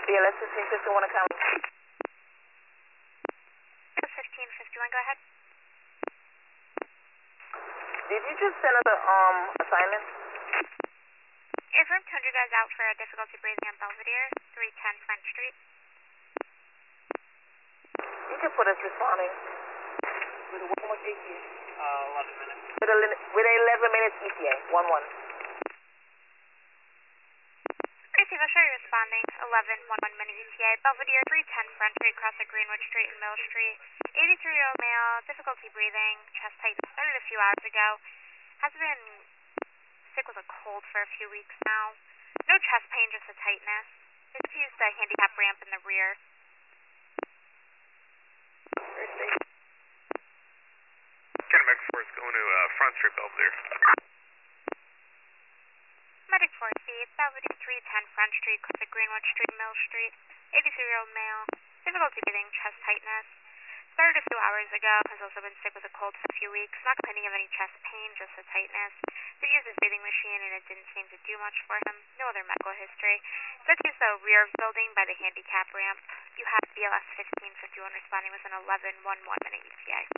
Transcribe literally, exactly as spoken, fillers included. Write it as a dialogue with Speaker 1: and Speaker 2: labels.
Speaker 1: B L S fifteen fifty-one account.
Speaker 2: fifteen fifty-one, go ahead.
Speaker 1: Did you just send us a um assignment?
Speaker 2: If room two hundred guys out for a difficulty breathing on Belvedere, three ten French Street.
Speaker 1: You can put us responding. With one much E T A?
Speaker 3: Uh, eleven minutes.
Speaker 1: With, a, with eleven minutes E T A, one one.
Speaker 2: Receive, I'll show you responding, eleven one one minute E T A, Belvedere, three ten Front Street, across the Greenwood Street and Mill Street. eighty-three-year-old male, difficulty breathing, chest tightness, started a few hours ago. Has been sick with a cold for a few weeks now. No chest pain, just a tightness. He's used a handicap ramp in the rear.
Speaker 4: Ken Medic four is going to uh, Front Street, Belvedere.
Speaker 2: Medic four C, Belvedere, three ten Front Street, across the Greenwood Street, Mill Street. eighty-three-year-old male, difficulty breathing, chest tightness. Started a few hours ago, has also been sick with a cold for a few weeks, not complaining of any chest pain, just a tightness. Did use his breathing machine and it didn't seem to do much for him. No other medical history. Said to use the rear of the building by the handicap ramp. You have B L S fifteen fifty-one responding with an eleven one one minute E T A.